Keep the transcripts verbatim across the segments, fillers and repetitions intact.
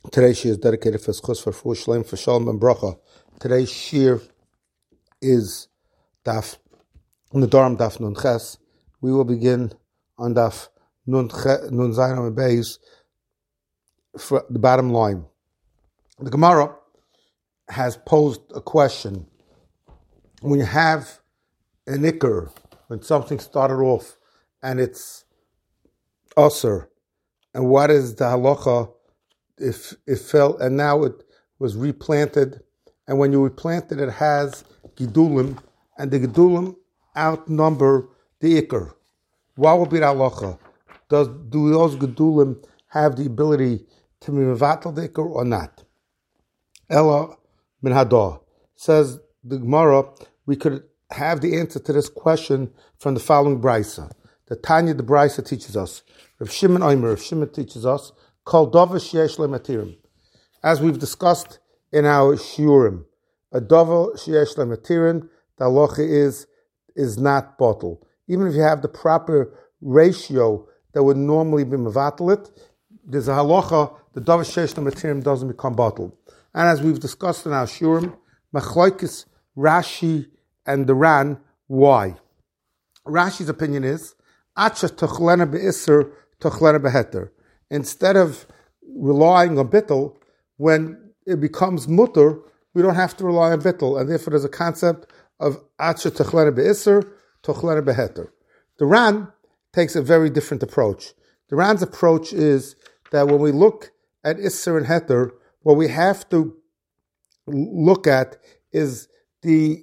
Today's shir is dedicated for schus for full shalom for shalom and bracha. Today's shir is daf on the Durham daf nun ches. We will begin on daf nun nun zayin on beis for the bottom line. The Gemara has posed a question. When you have an ikr, when something started off and it's usher, and what is the halacha if it fell and now it was replanted, and when you replant it, it has gedulim, and the gedulim outnumber the ikr? What will be the halacha? Does do those gedulim have the ability to be mevatel the ikr or not? Ella min hadah, says the Gemara, we could have the answer to this question from the following brisa. The Tanya, the brisa teaches us. Rav Shimon Omer, Rav Shimon teaches us, Kol davar sheyesh le matirim. As we've discussed in our shiurim, a davar sheyesh le matirim, the halacha is is not bottle. Even if you have the proper ratio that would normally be mevatel, there's a halacha, the davar sheyesh le matirim doesn't become bottle. And as we've discussed in our shiurim, machlokes Rashi and the Ran, why? Rashi's opinion is, Acha tochlena be'isser, tochlena beheter. Instead of relying on bittul, when it becomes mutter, we don't have to rely on bittul, and therefore there's a concept of Acha tochlena be'isser, tochlena beheter. The Ran takes a very different approach. The Ran's approach is that when we look at isser and heter, what we have to look at is the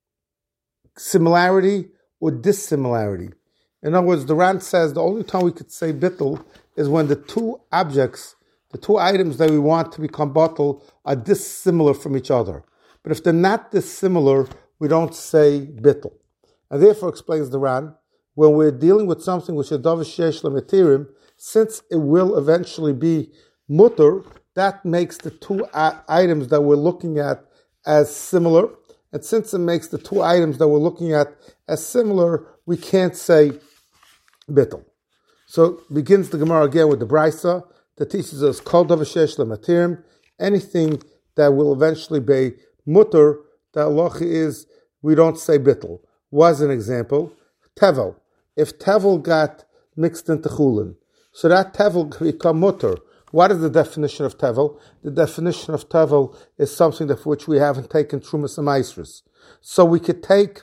similarity or dissimilarity. In other words, the Ran says the only time we could say bittul is when the two objects, the two items that we want to become bottle, are dissimilar from each other. But if they're not dissimilar, we don't say bittul. And therefore, explains the Ran, when we're dealing with something which is davar sheyesh le matirim, since it will eventually be mutter, that makes the two items that we're looking at as similar. And since it makes the two items that we're looking at as similar, we can't say bittul. So begins the Gemara again with the brisa that teaches us kol davar sheyesh le matirim, anything that will eventually be mutter, the halacha is we don't say bittul. Was an example, tevel. If tevel got mixed into chulin, so that tevel can become mutter. What is the definition of tevel? The definition of tevel is something for which we haven't taken trumas and maasros. So we could take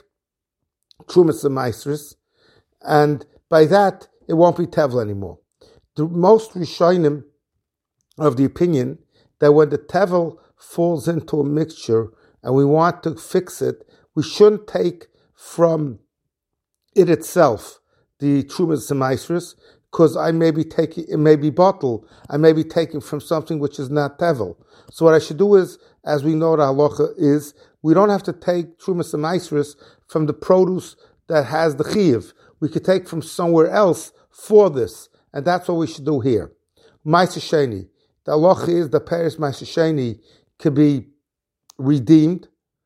trumas and maasros, and by that, it won't be tevel anymore. The most rishonim of the opinion that when the tevel falls into a mixture and we want to fix it, we shouldn't take from it itself the trumas and maasros, because I may be taking, it may be bottle, I may be taking from something which is not tevel. So what I should do is, as we know what halacha is, we don't have to take trumas and maasros from the produce that has the chiyuv. We could take from somewhere else for this, and that's what we should do here. Ma'aser sheni, the halacha is that Paris Ma'aser sheni could be redeemed,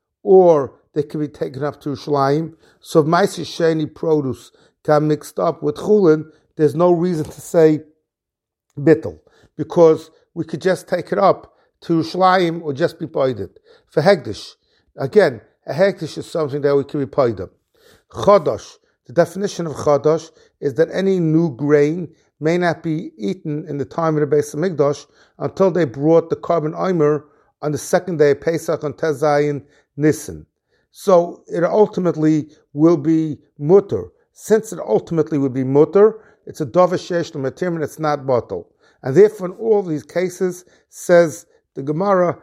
or they could be taken up to Yerushalayim. So if Ma'aser sheni produce got mixed up with chulin, there's no reason to say bittul, because we could just take it up to Yerushalayim or just be paided. For hegdish, again, a hegdish is something that we can be paided. Chodosh, the definition of chodosh is that any new grain may not be eaten in the time of the Beis Hamikdash until they brought the carbon omer on the second day of Pesach on Tez Zayin Nisan. So it ultimately will be mutter. Since it ultimately will be mutter, it's a davar sheyesh le matirim, and it's not bottle. And therefore, in all these cases, says the Gemara,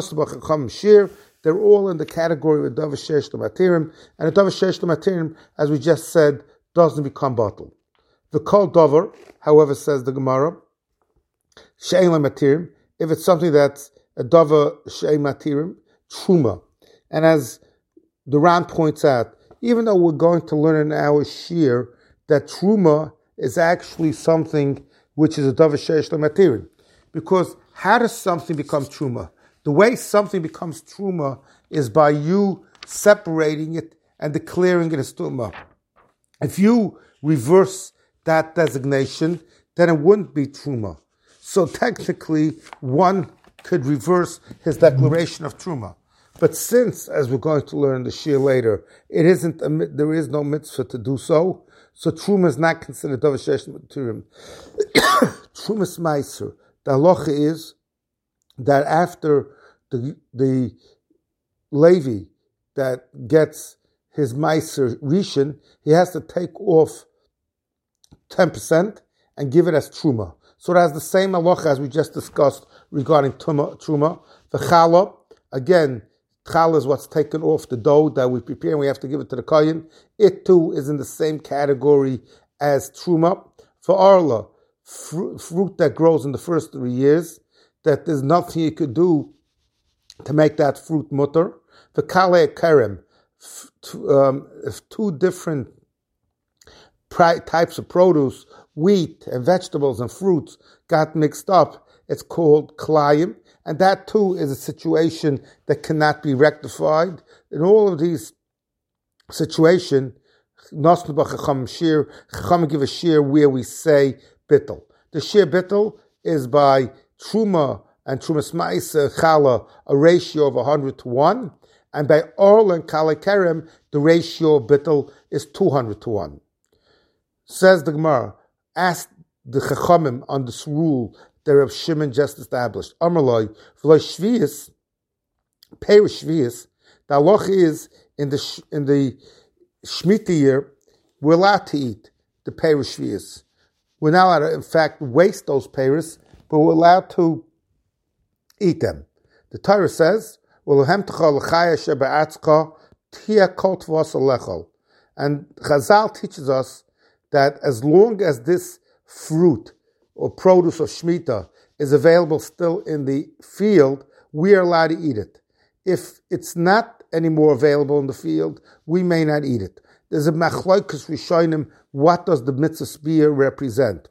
they're all in the category of davar sheyesh le matirim, and a davar sheyesh le matirim, as we just said, doesn't become bottle. The kol davar, however, says the Gemara, she'ein le matirim, if it's something that's a davar she'ein matirim, truma. And as the Ran points out, even though we're going to learn in our shir that truma is actually something which is a davar sheyesh le matirim, because how does something become truma? The way something becomes truma is by you separating it and declaring it as truma. If you reverse that designation, then it wouldn't be truma. So technically, one could reverse his declaration of Truma. But since, as we're going to learn in the Shir later, it isn't a, there is no mitzvah to do so, so Truma is not considered Davar Sheish L'Matirim. Trumas Meiser, the halacha is that after the the Levi that gets his Meiser Rishon, he has to take off ten percent and give it as Truma. So it has the same halacha as we just discussed regarding Truma. Truma. The Chala, again, Chala is what's taken off the dough that we prepare and we have to give it to the Kohen. It too is in the same category as Truma. For Arla, fruit, fruit that grows in the first three years, that there's nothing you could do to make that fruit mutter. The Kale Kerem, um, if two different types of produce, wheat and vegetables and fruits got mixed up, it's called Klayim. And that too is a situation that cannot be rectified. In all of these situations, Chacham give a shir where we say bittel. The shir bittel is by Truma and Trumas Ma'isa Chala, a ratio of one hundred to one. And by Orl and Kale Kerem, the ratio of bittel is two hundred to one. Says the Gemara, ask the Chachamim on this rule that Reb Shimon just established. Amaloi, v'lo shvius, perish shvius. The halacha is in the in the Shemitah year, we're allowed to eat the perish shvius. We're not allowed to, in fact, waste those peris, but we're allowed to eat them. The Torah says, "V'lohem t'chol l'chaya shebe'atzka tia kol tvos alechol," and Chazal teaches us that as long as this fruit or produce of Shemitah is available still in the field, we are allowed to eat it. If it's not anymore available in the field, we may not eat it. There's a machlokes rishonim, what does the mitzvah spear represent?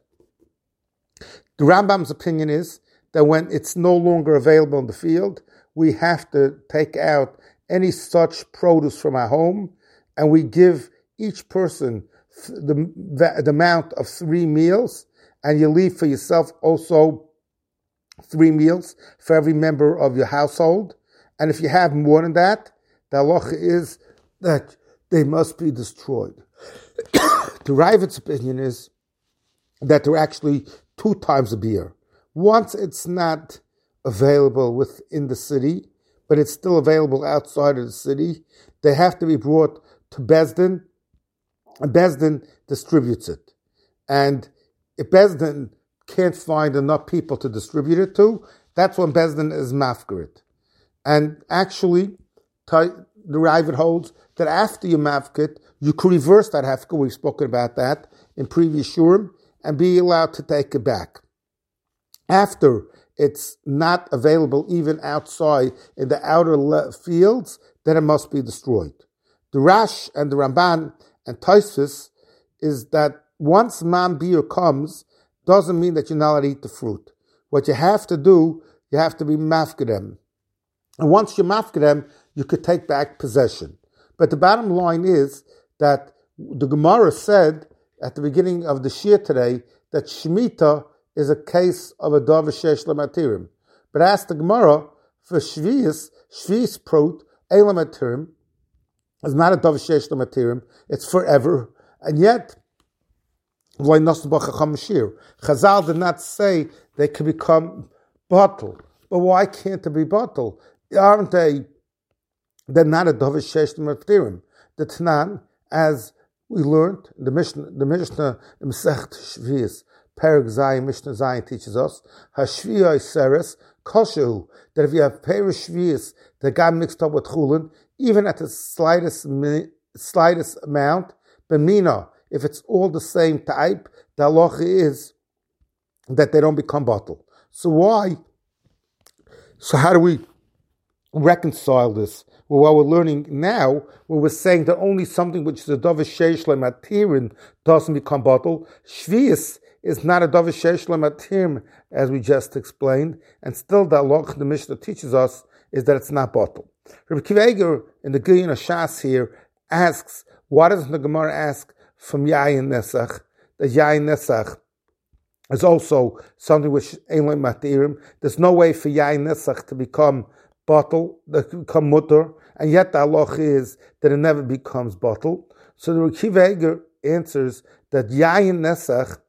The Rambam's opinion is that when it's no longer available in the field, we have to take out any such produce from our home, and we give each person the, the amount of three meals, and you leave for yourself also three meals for every member of your household. And if you have more than that, the halacha is that they must be destroyed. The Ravid's opinion is that they're actually two times a beer. Once it's not available within the city, but it's still available outside of the city, they have to be brought to Bezdin, and Bezdin distributes it. And if Bezdin can't find enough people to distribute it to, that's when Bezdin is mafkarit. And actually, the Ravid holds that after you mafkit, you could reverse that hefka. We've spoken about that in previous shurim, and be allowed to take it back. After it's not available even outside in the outer le- fields, then it must be destroyed. The Rash and the Ramban and Tosfos is that once man beer comes, doesn't mean that you're not allowed to eat the fruit. What you have to do, you have to be mafkedem. And once you mafkedem, you could take back possession. But the bottom line is that the Gemara said at the beginning of the Shir today that Shemitah is a case of a Davar Sheish L'Matirim. But ask the Gemara, for Shvius, Shvius Prot, Elamatirim, is not a Davar Sheish L'Matirim, it's forever. And yet, Chazal did not say they can become bottle. But why can't they be bottle? Aren't they? They're not a Davar Sheish L'Matirim. The Tanan, as we learned, the Mishnah, the Mishnah, the Masechet Shvius, Perek Zayin, Mishnah Zayin teaches us, Hashviyah Seres, Koshehu, that if you have Perek Shvius that got mixed up with Chulin, even at the slightest slightest amount, Bemina, if it's all the same type, the halacha is that they don't become bottle. So why? So how do we reconcile this? Well, what we're learning now, where we're saying that only something which is a Davar Sheish L'Matirim doesn't become bottle. Shvius is not a Davar Sheish L'Matirim, as we just explained, and still the halacha the Mishnah teaches us is that it's not bottle. Rabbi Akiva Eiger in the Gilyon Shas here asks, why doesn't the Gemara ask from Yayin Nesach? The Yayin Nesach is also something which ain't like matirim. There's no way for yain nesach to become bottle, that become mutter, and yet the halach is that it never becomes bottle. So the Rekiva Eger answers that yain nesach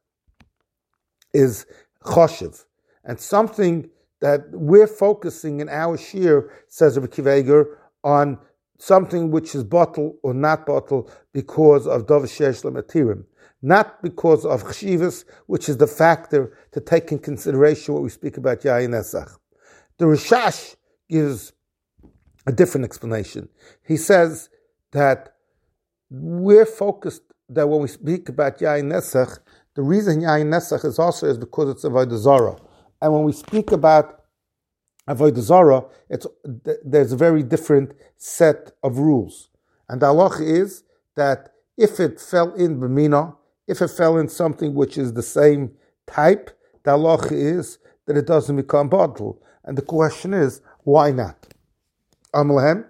is choshev, and something that we're focusing in our shir, says Rabbi Akiva Eger, on something which is bottle or not bottle because of davar sheyesh lematirim, not because of chshivas, which is the factor to take in consideration what we speak about yayin nesach. The Rishash gives a different explanation. He says that we're focused that when we speak about yayin nesach, the reason yayin nesach is also is because it's avodah zarah. And when we speak about avodah zarah, it's there's a very different set of rules. And the halach is that if it fell in b'mina, if it fell in something which is the same type, the halach is that it doesn't become bottle. And the question is, why not? Amalehem.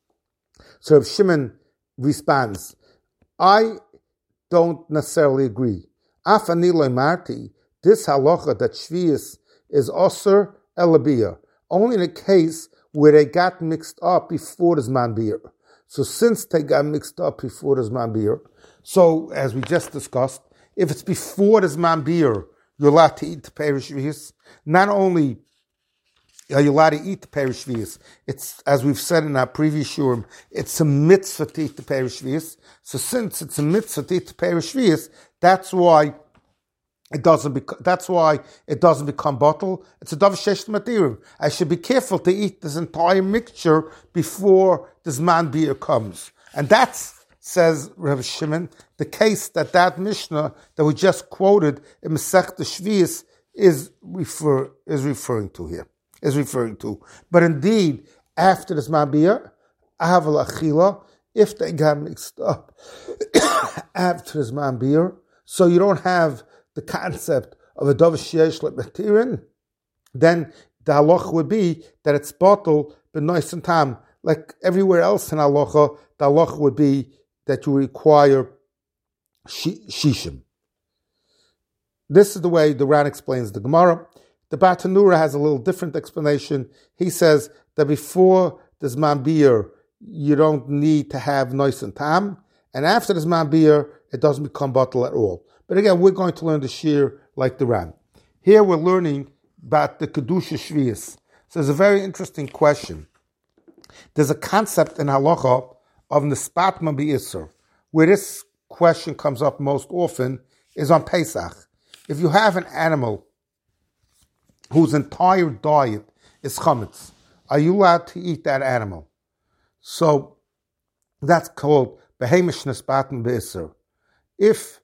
So if Shimon responds, I don't necessarily agree. Afani marti, this halacha that shvius is osir elabiyah, only in a case where they got mixed up before the Zman Biyur. So since they got mixed up before the Zman Biyur, so as we just discussed, if it's before the Zman Biyur, you're allowed to eat the Perish Shvius. Not only are you allowed to eat the Perish Shvius, it's, as we've said in our previous shurim, it's a mitzvah to eat the Perish Shvius. So since it's a mitzvah to eat the Perish Shvius, that's why It doesn't bec- that's why it doesn't become bottle. It's a davar sheyesh matirim. I should be careful to eat this entire mixture before the Zman Biyur comes. And that's, says Rabbi Shimon, the case that that Mishnah that we just quoted in Masechta Shvius is refer is referring to here. Is referring to. But indeed, after the Zman Biyur, ahaval achila, if they got mixed up after the Zman Biyur, so you don't have the concept of a davar sheyesh lematirin, then the halacha would be that it's bottle b'nois and tam. Like everywhere else in halacha, the halacha would be that you require shishim. This is the way the Ran explains the Gemara. The Bartanura has a little different explanation. He says that before the Zman Biyur, you don't need to have nois and tam, and after the Zman Biyur, it doesn't become bottle at all. But again, we're going to learn the shir like the Ran. Here we're learning about the Kedusha Shvius. So there's a very interesting question. There's a concept in halacha of Nispatma B'Isur. Where this question comes up most often is on Pesach. If you have an animal whose entire diet is chametz, are you allowed to eat that animal? So that's called Behemish Nispatma B'Isur. If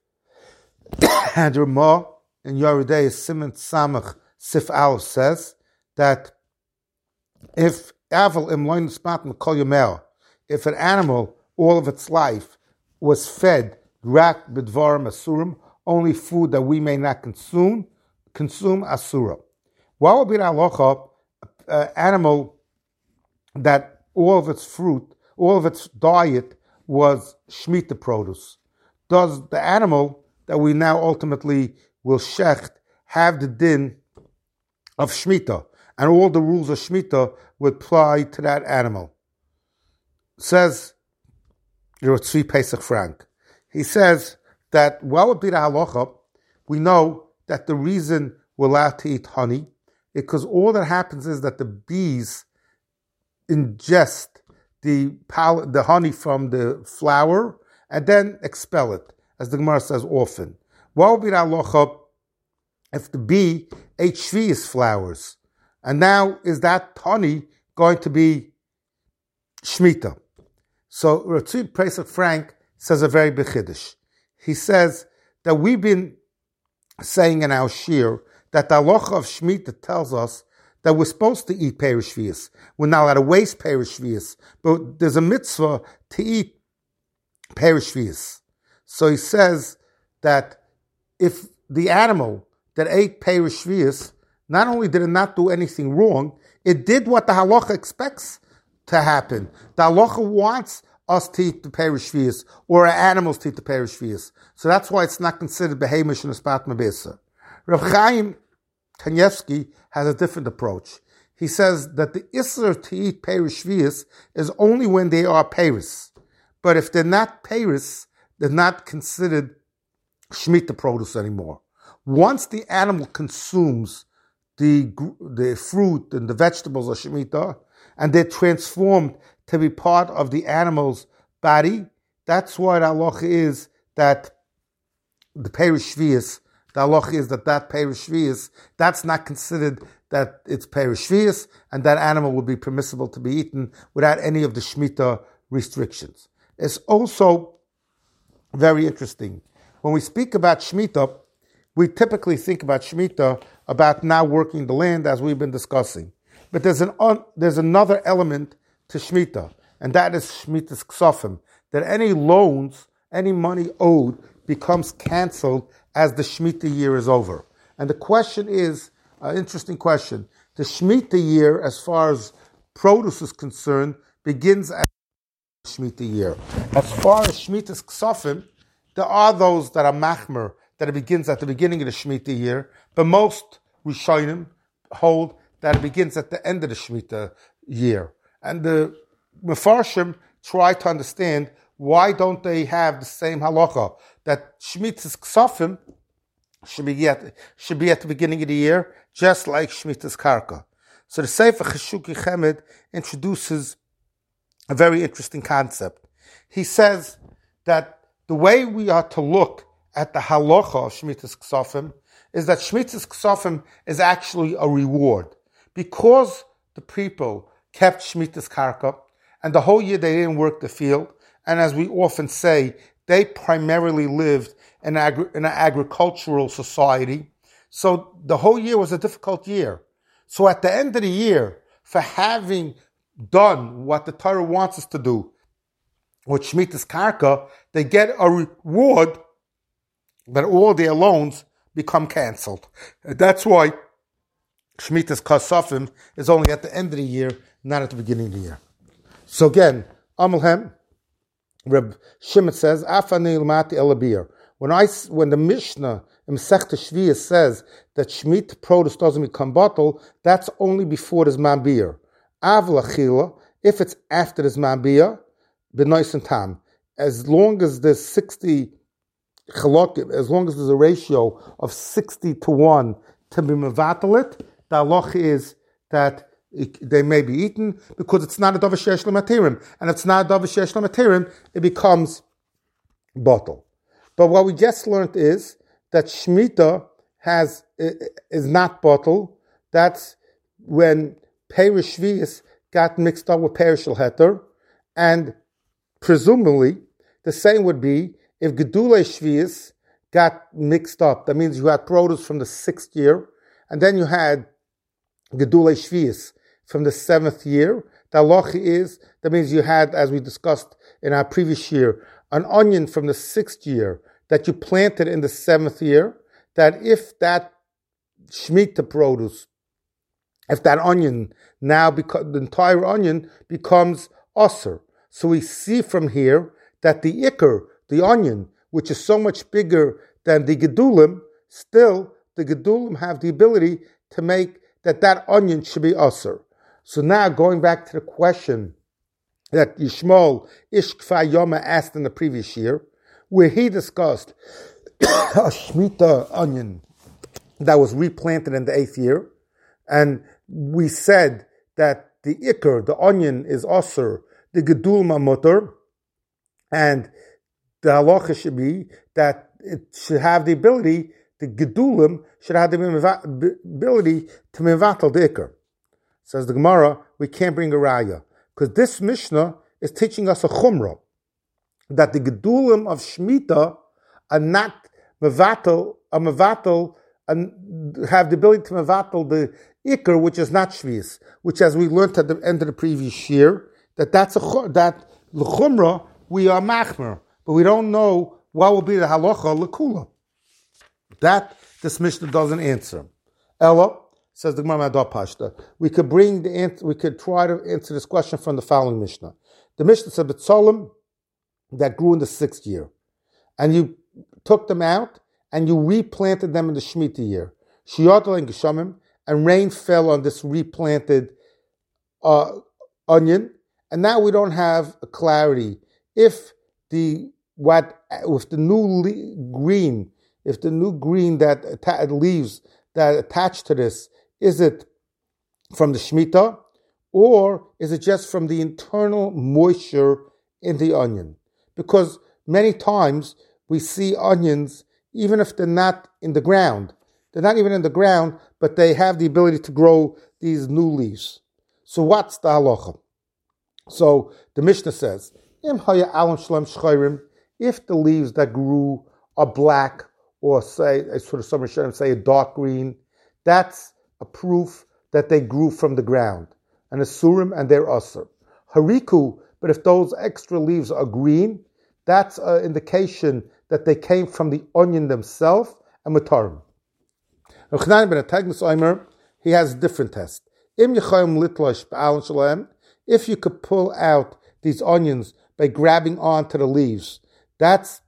and Ramah in Yoredei Simon Samach Sif Al says that if Aval im Loin Spat Kol Yomel, if an animal all of its life was fed rak b'dvarim asurim, only food that we may not consume, consume asura. What would be the halacha? An animal that all of its fruit, all of its diet was shmita produce. Does the animal that we now ultimately will shecht have the din of Shemitah, and all the rules of Shemitah would apply to that animal? Says Tzvi Pesach Frank. He says that what would be the halacha? We know that the reason we're allowed to eat honey is because all that happens is that the bees ingest the the honey from the flower and then expel it, as the Gemara says often. What would be the halacha if the bee ate shvius flowers? And now, is that honey going to be shmita? So Ratzid Pesach Frank says a very big chiddush. He says that we've been saying in our shir that the halacha of shmita tells us that we're supposed to eat perish shvius. We're not allowed to waste perish shvius, but there's a mitzvah to eat perish shvius. So he says that if the animal that ate perish shvius, not only did it not do anything wrong, it did what the halacha expects to happen. The halacha wants us to eat the perish shvius, or our animals to eat the perish shvius. So that's why it's not considered behemish and espatma b'isur. Rav Chaim Kanievsky has a different approach. He says that the Isser to eat Peiris Shvius is only when they are Peiris. But if they're not Peiris, they're not considered Shemitah produce anymore. Once the animal consumes the, the fruit and the vegetables of Shemitah, and they're transformed to be part of the animal's body, that's why the halacha is that the Peiris Shvius, the halacha is that that Peiris Shvius, that's not considered that it's Peiris Shvius, and that animal would be permissible to be eaten without any of the Shemitah restrictions. It's also very interesting. When we speak about Shemitah, we typically think about Shemitah about now working the land, as we've been discussing. But there's an un, there's another element to Shemitah, and that is Shemitah's Ksofim, that any loans, any money owed becomes canceled as the Shemitah year is over. And the question is, an interesting question, the Shemitah year, as far as produce is concerned, begins at the Shemitah year. As far as Shemitah's Ksofim, there are those that are machmer, that it begins at the beginning of the Shemitah year, but most Rishonim hold that it begins at the end of the Shemitah year. And the Mefarshim try to understand why don't they have the same halacha, that Shemitah's Ksofim should be, at, should be at the beginning of the year, just like Shemitah's Karka. So the Sefer Cheshuki Chemed introduces a very interesting concept. He says that the way we are to look at the halacha of Shemitah's Ksofim is that Shemitah's Ksofim is actually a reward. Because the people kept Shemitah's Karka, and the whole year they didn't work the field, and as we often say, they primarily lived in, agri- in an agricultural society, so the whole year was a difficult year. So at the end of the year, for having done what the Torah wants us to do, with Shemitah's Karka, they get a reward, but all their loans become cancelled. That's why Shemitah's Ksofim is only at the end of the year, not at the beginning of the year. So again, Amalhem, Reb Shimon says, Afani Ilmati Elabir. When I, when the Mishnah in Masechta Shvius says that Shemitah produce doesn't become bottle, that's only before there's Mambir. Avlachila, if it's after there's Mambir, b'nois and tam. As long as there's sixty chalokim, as long as there's a ratio of sixty to one to be mevatalit, the halacha is that it, they may be eaten because it's not a davar sheyesh l'matirim, and if it's not a davar sheyesh l'matirim, it becomes bottle. But what we just learned is that Shemitah has is not bottle. That's when Peiris Shvius got mixed up with Peiris Shel Heter, and presumably the same would be if Gedulei Shvius got mixed up. That means you had produce from the sixth year, and then you had Gedulei Shvius from the seventh year. The halacha is, that means you had, as we discussed in our previous year, an onion from the sixth year that you planted in the seventh year, that if that Shemitah produce, if that onion now, beco- the entire onion becomes osir. So we see from here that the ikr, the onion, which is so much bigger than the gedulim, still the gedulim have the ability to make that that onion should be osir. So now going back to the question that Yishmael Ish Kfar Yoma asked in the previous year, where he discussed a Shemitah onion that was replanted in the eighth year, and we said that the ikr, the onion, is osir, the gedul mamuter, and the halacha should be that it should have the ability, the gedulim should have the ability to mevatel the ikr. Says the Gemara, we can't bring a raya, because this Mishnah is teaching us a chumrah, that the gedulim of Shemitah are not mevatel, are mevatel, and have the ability to mevatel the ikr, which is not shvius, which, as we learned at the end of the previous year, that that's a that the chumrah we are machmer, but we don't know what will be the halacha lekula. That this Mishnah doesn't answer. Ella, says the Gemara Madar Pashta, we could bring the answer, we could try to answer this question from the following Mishnah. The Mishnah said B'tzolim that grew in the sixth year, and you took them out and you replanted them in the Shemitah year. Shiyotol and Geshamim, and rain fell on this replanted uh, onion, and now we don't have a clarity if the what with the new le- green, if the new green that atta- leaves that attached to this, is it from the Shemitah, or is it just from the internal moisture in the onion? Because many times we see onions, even if they're not in the ground, they're not even in the ground, but they have the ability to grow these new leaves. So what's the halacha? So the Mishnah says, if the leaves that grew are black, or say, sort of some Rishonim say a dark green, that's a proof that they grew from the ground. And asurim, and they're asur. Hariku, but if those extra leaves are green, that's an indication that they came from the onion themselves, and mutarim. He has a different test. If you could pull out these onions by grabbing onto the leaves, that's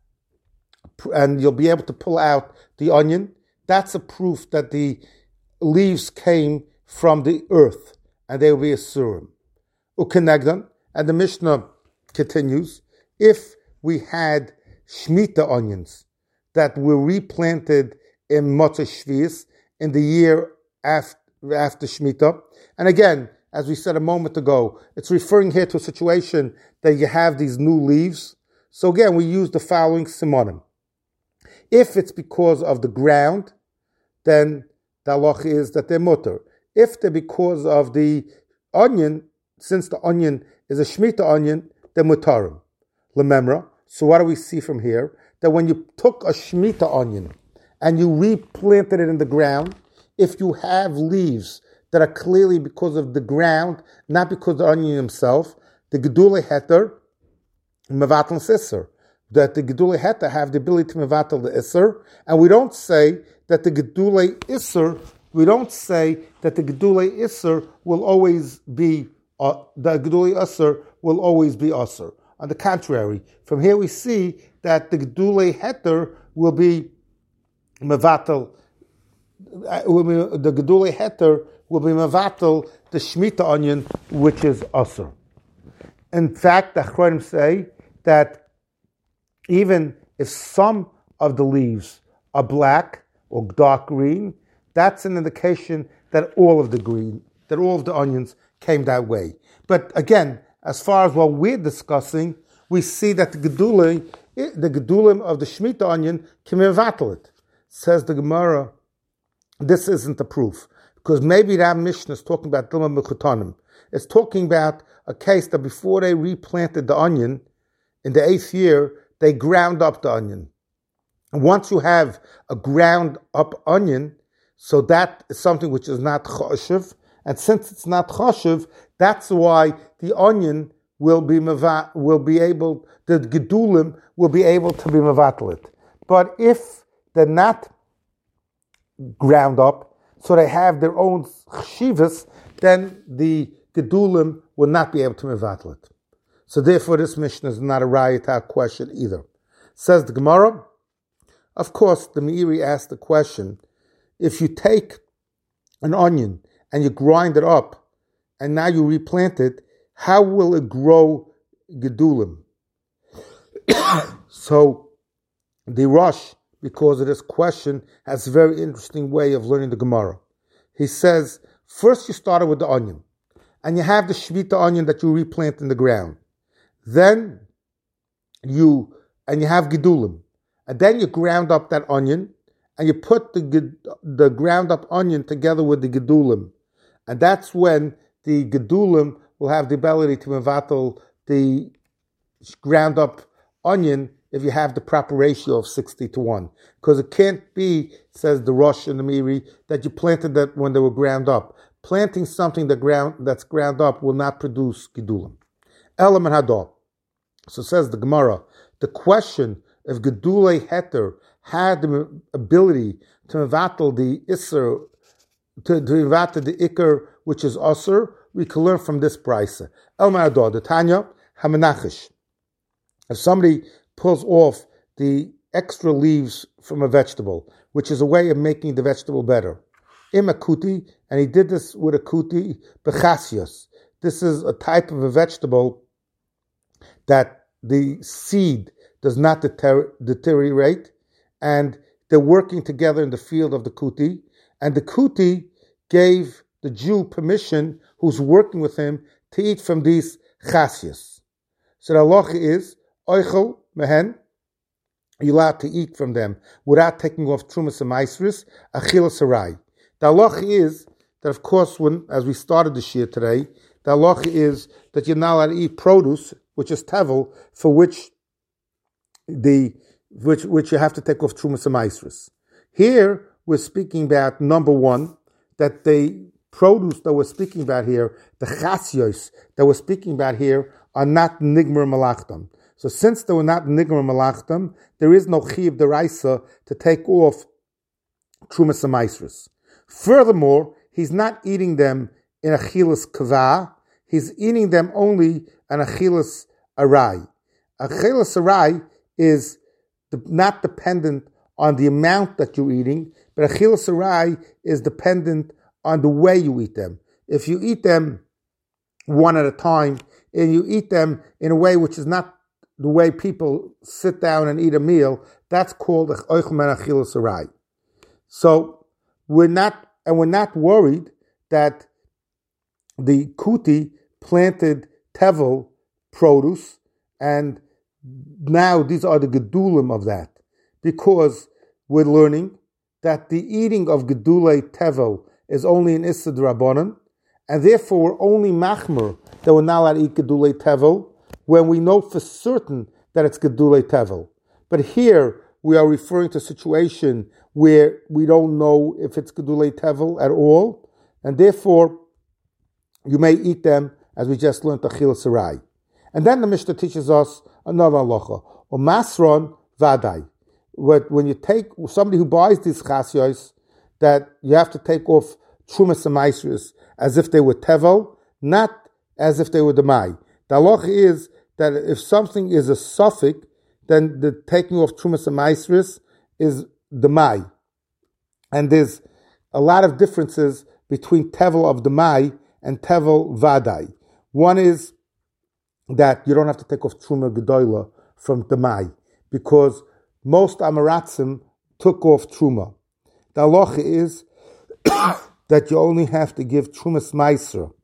and you'll be able to pull out the onion, that's a proof that the leaves came from the earth, and they will be asurim. Ukenegdan, and the Mishnah continues, if we had Shemitah onions that were replanted in Motzei Shvius in the year after, after Shemitah, and again, as we said a moment ago, it's referring here to a situation that you have these new leaves. So again, we use the following simonim. If it's because of the ground, then the halach is that they're mutter. If they're because of the onion, since the onion is a Shemitah onion, they're mutarim. Lememra. So what do we see from here? That when you took a Shemitah onion and you replanted it in the ground, if you have leaves that are clearly because of the ground, not because of the onion himself, the gedulei heter, mevatel sisser, that the gedulei heter have the ability to mevatel the isser, and we don't say that the gedulei isser, we don't say that the gedulei isser will always be, uh, the gedulei isser will always be isser. On the contrary, from here we see that the gedulei heter will be mevatel, will be, the gedulei heter will be mevatel the Shemitah onion, which is asur. In fact, the Achronim say that even if some of the leaves are black or dark green, that's an indication that all of the green, that all of the onions came that way. But again, as far as what we're discussing, we see that the gedulim, the gedulim of the Shemitah onion can mevatel it. Says the Gemara, this isn't the proof. Because maybe that Mishnah is talking about Dilma Mechutanim. It's talking about a case that before they replanted the onion, in the eighth year, they ground up the onion. And once you have a ground up onion, so that is something which is not choshev, and since it's not choshev, that's why the onion will be meva, will be able, the gedulim will be able to be mevatelit. But if they're not ground up, so they have their own chshivas, then the gedulim will not be able to mevatel it. So therefore, this Mishnah is not a rayata question either. Says the Gemara, of course, the Meiri asked the question, if you take an onion and you grind it up, and now you replant it, how will it grow gedulim? So the Rosh, because of this question, has a very interesting way of learning the Gemara. He says, first you started with the onion, and you have the Shemitah onion that you replant in the ground. Then you, and you have gedulim, and then you ground up that onion, and you put the the ground up onion together with the gedulim, and that's when the gedulim will have the ability to mevatel the ground up onion if you have the proper ratio of sixty to one. Because it can't be, says the Rosh and the Meiri, that you planted that when they were ground up. Planting something that ground, that's ground up will not produce gedulim. Elam and Hadar. So says the Gemara, the question if gedulei heter had the ability to mevatel the isser, to, to mevatel the ikar, which is asur, we can learn from this brisa. Elam and Hadar, the Tanya, Hamenachish. If somebody pulls off the extra leaves from a vegetable, which is a way of making the vegetable better. Im a kuti, and he did this with a kuti bechasios. This is a type of a vegetable that the seed does not deter- deteriorate, and they're working together in the field of the kuti, and the kuti gave the Jew permission, who's working with him, to eat from these chasios. So the halacha is, oichel mehen, you're allowed to eat from them without taking off trumas and maisris, achilas harai. The halacha is that, of course, when as we started the shir today, the halacha is that you're not allowed to eat produce, which is tevel, for which the which which you have to take off trumas and maisris. Here we're speaking about number one, that the produce that we're speaking about here, the chasios that we're speaking about here, are not nigmer malachtam. So since they were not nigmer malachtam, there is no chiyuv deraisa to take off trumas and maisris. Furthermore, he's not eating them in achilas kavah, he's eating them only an achilas arai. Achilas arai is not dependent on the amount that you're eating, but achilas arai is dependent on the way you eat them. If you eat them one at a time, and you eat them in a way which is not the way people sit down and eat a meal, that's called oichel men achilas arai. So we're not, and we're not worried that the kuti planted tevel produce, and now these are the gedulim of that, because we're learning that the eating of gedulei tevel is only an issa d'rabbanan, and therefore we're only machmer that we're not allowed to eat gedulei tevel when we know for certain that it's gedulei tevel. But here we are referring to a situation where we don't know if it's gedulei tevel at all, and therefore you may eat them, as we just learned, achilas harai. And then the Mishnah teaches us another halacha, or masron vadai. When you take somebody who buys these chasios, that you have to take off trumas and maisris as if they were tevel, not as if they were demai. The halacha is that if something is a suffix, then the taking off trumas and maisris is demai. And there's a lot of differences between tevel of demai and tevel vadai. One is that you don't have to take off truma gedola from demai, because most Amaratzim took off truma. The halacha is that you only have to give trumas meiser,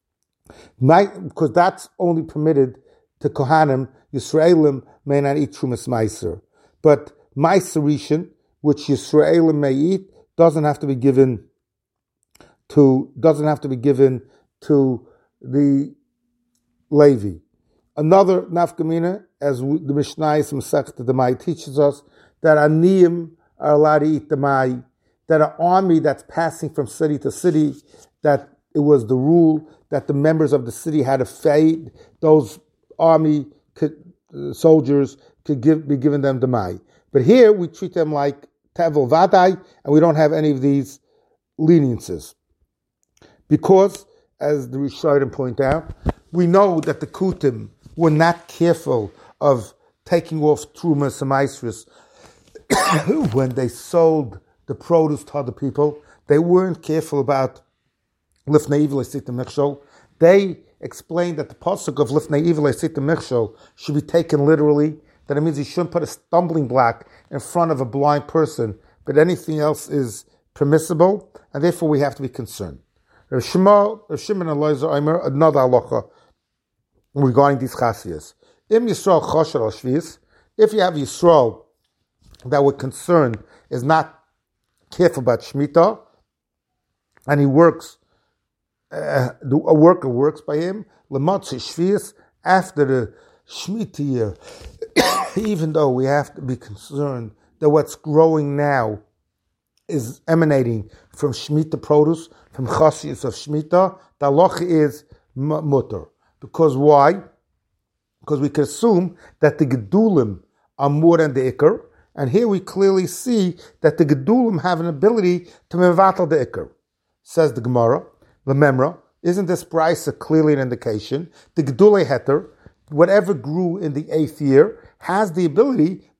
because that's only permitted to Kohanim. Yisraelim may not eat trumas meiser, but meiser rishon, which Yisraelim may eat, doesn't have to be given to doesn't have to be given to the Levi. Another nafkamina, as we, the Mishnayos Masechta Demai teaches us, that aniyim are allowed to eat demai, that an army that's passing from city to city, that it was the rule that the members of the city had to fade, those army could, uh, soldiers could give, be given them demai. But here we treat them like tevel vadai, and we don't have any of these leniences. Because, as the Rishonim point out, we know that the Kutim were not careful of taking off trumas and maisris when they sold the produce to other people. They weren't careful about lifnei ivlei sita michshol. They explained that the pasuk of lifnei ivlei sita michshol should be taken literally. That it means you shouldn't put a stumbling block in front of a blind person, but anything else is permissible, and therefore we have to be concerned. Rav Shimon Eliezer Omer, another halacha regarding these chasiyas. Im Yisrael chosher al shvius, if you have Yisrael that we're concerned is not careful about Shemitah, and he works, uh, a worker works by him, Lamotzi Shvius, after the Shemitah year, even though we have to be concerned that what's growing now is emanating from Shemitah produce, from Chassidus of Shemitah, the halacha is mutter. Because why? Because we can assume that the Gedulim are more than the Iker, and here we clearly see that the Gedulim have an ability to mevatel the Iker. Says the Gemara, the Memra, isn't this price clearly an indication? The Gedulei Heter, whatever grew in the eighth year, has the ability,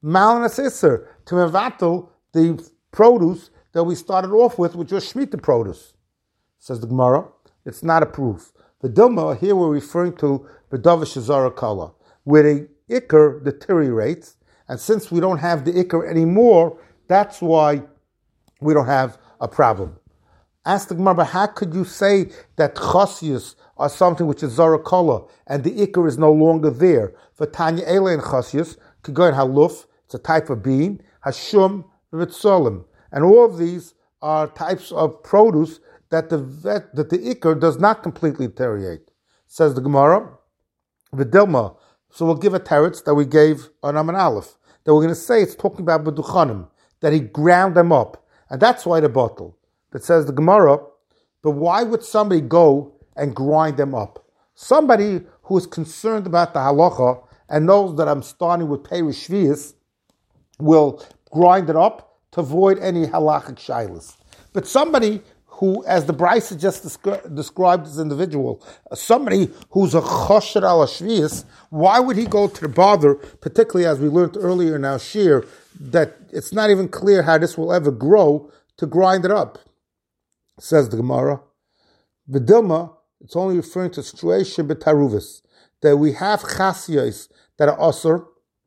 Malnas Isser, to mevatel the produce that we started off with, which was Shemitah produce. Says the Gemara, it's not a proof. The Dilma, here we're referring to B'davish Zara Kala, where the Iker deteriorates, and since we don't have the Iker anymore, that's why we don't have a problem. Ask the Gemara, how could you say that Chasius are something which is Zara Kala, and the Iker is no longer there? For Tanya Ele and Chasius, could go in Haluf, it's a type of bean, Hashum, Vitzolim. And all of these are types of produce that the vet, that the Iker does not completely deteriorate. Says the Gemara, Vidilma. So we'll give a teretz that we gave on Aman Aleph, that we're going to say it's talking about B'duchanim, that he ground them up. And that's why the bottle. But says the Gemara, but why would somebody go and grind them up? Somebody who is concerned about the halacha and knows that I'm starting with Perish Shvius will grind it up to avoid any halachic shilas. But somebody who, as the Brisa just descri- described as individual, somebody who's a chosher al shvius, why would he go to the bother, particularly as we learned earlier in our shir, that it's not even clear how this will ever grow, to grind it up? Says the Gemara, B'dilma, it's only referring to situation b'taruvis, that we have chasiyos that are osir,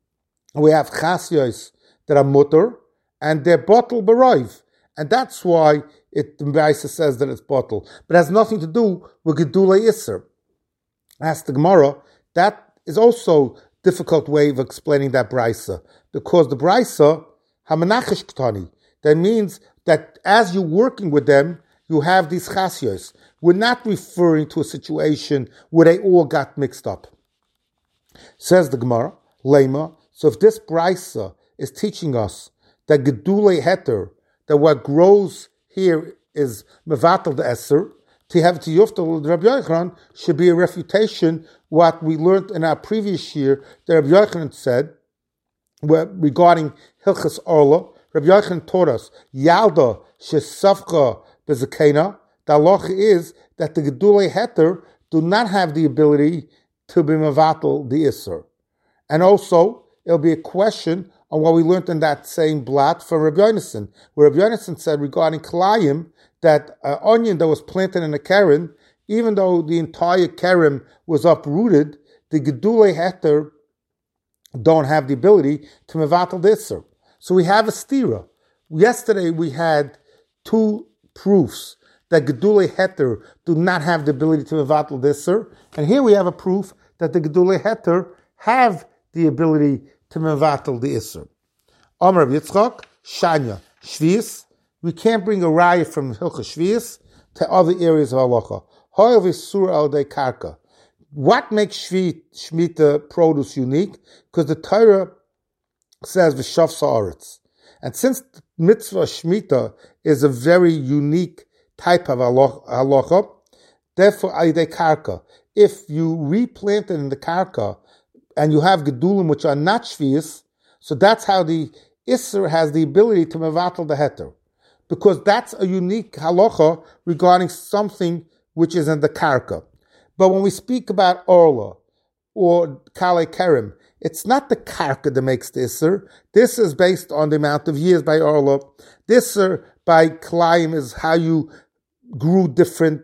we have chasiyos that are mutter, and they're bottle b'roiv. And that's why it, the Brisa says that it's bottle. But it has nothing to do with Gedulei Isser. Ask the Gemara, that is also a difficult way of explaining that Brisa. Because the Brisa, Hamanachish Ktani, that means that as you're working with them, you have these chasiyos. We're not referring to a situation where they all got mixed up. Says the Gemara, Lema, so if this Brisa is teaching us that Gedulei Heter, that what grows here is mevatel the Esser, to have to Yuftal Rabbi Yochanan should be a refutation what we learned in our previous year that Rabbi Yochanan said regarding Hilchas Orla. Rabbi Yochanan taught us, Yalda Shesafka Bezakena, the halacha is that the Gedulei Heter do not have the ability to be mevatel the Isser. And also, it'll be a question on what we learned in that same blot from Rabbi Yonason, where Rabbi Yonason said regarding Kalayim, that an onion that was planted in a keren, even though the entire keren was uprooted, the Gedulei Heter don't have the ability to mevatel the Isser. So we have a stira. Yesterday we had two proofs that Gedulei Heter do not have the ability to mevatel the Isser, and here we have a proof that the Gedulei Heter have the ability to mevatel the Isser. Amar Rav Yitzchak, Shanya, Shvius. We can't bring a raya from Hilchas Shvius to other areas of halacha. Hoyev Isur al de Karka. What makes Shvi, Shemitah produce unique? Because the Torah says V'shav Sa'aretz. And since the mitzvah Shemitah is a very unique type of halacha, therefore al de Karka, if you replant it in the Karka, and you have gedulim which are not shvius, so that's how the Isser has the ability to mevatel the heter, because that's a unique halacha regarding something which is in the karka. But when we speak about orla or kale kerem, it's not the karka that makes the Isser. This is based on the amount of years by orla. This Isser by klaim is how you grew different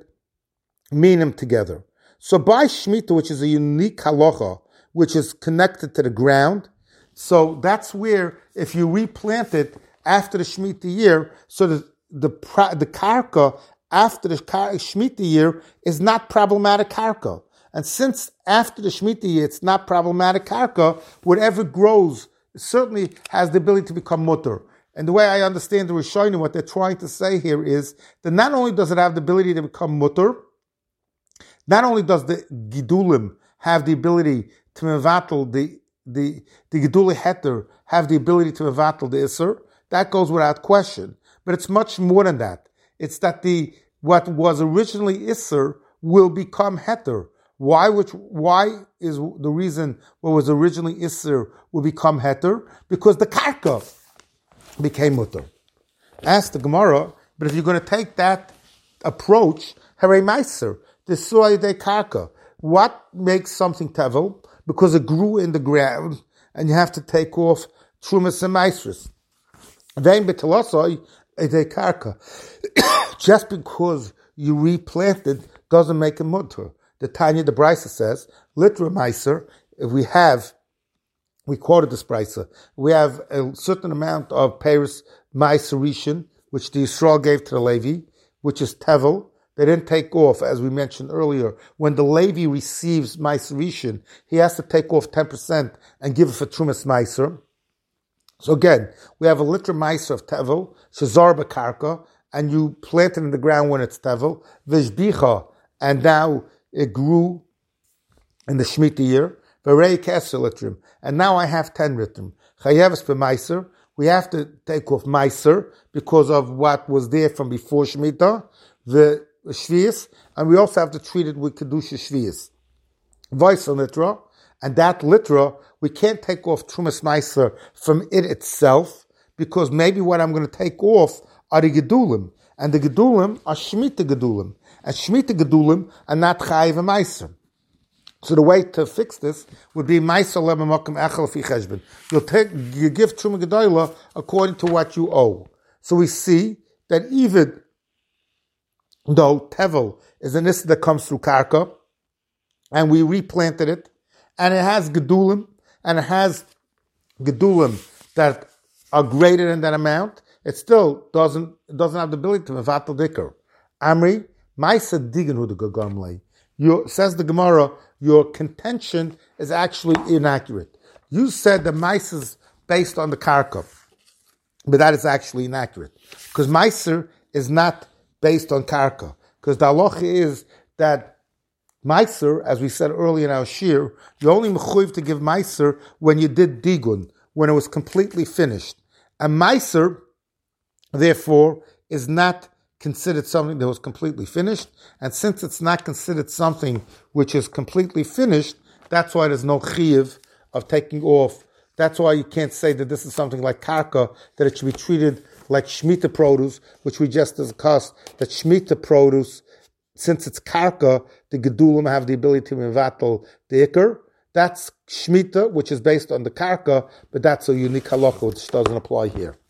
minim together. So by Shemitah, which is a unique halacha, which is connected to the ground. So that's where, if you replant it after the Shemitah year, so the the, the karka after the Shemitah year is not problematic karka. And since after the Shemitah year it's not problematic karka, whatever grows certainly has the ability to become mutter. And the way I understand the Rishonim, what they're trying to say here is that not only does it have the ability to become mutter, not only does the gidulim have the ability to mevatel the the the Gedulei Heter have the ability to mevatel the Isser, that goes without question. But it's much more than that. It's that the what was originally Isser will become Heter. Why? Which why is the reason what was originally Isser will become Heter? Because the karka became mutter. Ask the Gemara, but if you're going to take that approach, Harei Meiser, the Surah de Karka, what makes something tevel? Because it grew in the ground, and you have to take off trumas and maestris. Then betelosoi ede karka. Just because you replanted doesn't make a mutter. The Tanya, the Brisa says, litra meiser, if we have, we quoted this Brisa, we have a certain amount of Paris meiserishin, which the Yisrael gave to the Levi, which is tevel. They didn't take off, as we mentioned earlier. When the Levi receives meiserishin, he has to take off ten percent and give it for trumas meiser. So again, we have a litra meiser of tevel, shazar b'karka, and you plant it in the ground when it's tevel, vishbicha, and now it grew in the Shemitah year, v'rei keser litrim, and now I have ten litrim. Chayeves b'meiser, we have to take off meiser because of what was there from before Shemitah, the shvius, and we also have to treat it with kedusha shvius. Voice on litra, and that litra, we can't take off trumas meiser from it itself, because maybe what I'm going to take off are the gedulim, and the gedulim are Shemitah gedulim, and Shemitah gedulim are not chayiv meiser. So the way to fix this would be meiser lebamakom echel fi cheshbon. You'll take, you give truma gedola according to what you owe. So we see that even though tevel is an issa that comes through karka, and we replanted it, and it has gedulim, and it has gedulim that are greater than that amount, it still doesn't it doesn't have the ability to mevatel dikr. Amri, ma'isa digan hu de gagamlei. Your, says the Gemara, your contention is actually inaccurate. You said the ma'isa is based on the karka, but that is actually inaccurate. Because ma'isa is not based on karka. Because the halacha is that ma'isa, as we said earlier in our shir, you're only mechuyev to give ma'isa when you did digun, when it was completely finished. And ma'isa, therefore, is not considered something that was completely finished, and since it's not considered something which is completely finished, that's why there's no chiyuv of taking off. That's why you can't say that this is something like karka, that it should be treated like shmita produce, which we just discussed, that shmita produce, since it's karka, the gedulim have the ability to mevatel the ikr. That's shmita, which is based on the karka, but that's a unique halacha which doesn't apply here.